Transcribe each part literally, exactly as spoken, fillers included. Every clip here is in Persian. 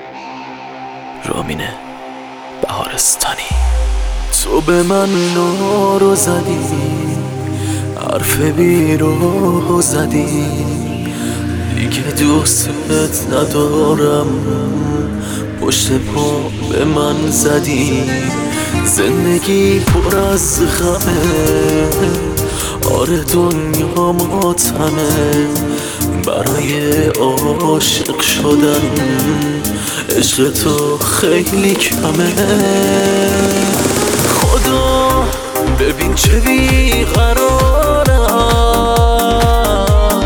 رامین بهارستانی. تو به من نارو زدی، حرف بیرو زدی، دیگه دوست ندارم، پشت پا به من زدی. زندگی پر از غمه، آره دنیا ماتمه، برای عاشق شدن عشق تو خیلی کمه. خدا ببین چه بیقرارم،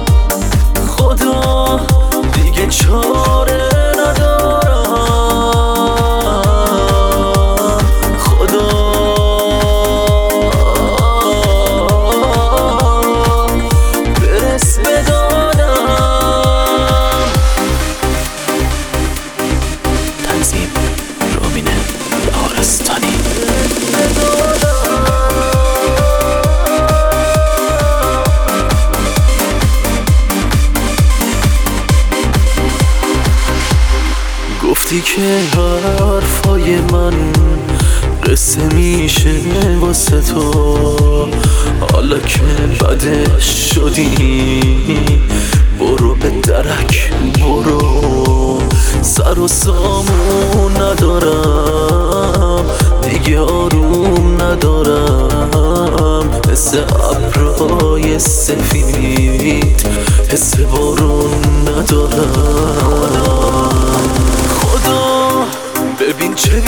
خدا دیگه چاره ندارم، خدا برس بدانم. تنظیم رامین بهارستانی. گفتی که حرفای من قصه میشه واسه تو، حالا که بدش شدی برو به درک برو. سر و سامون ندارم دیگه، آروم ندارم، حس ابرای سفید حس بارون ندارم. خدا ببین چه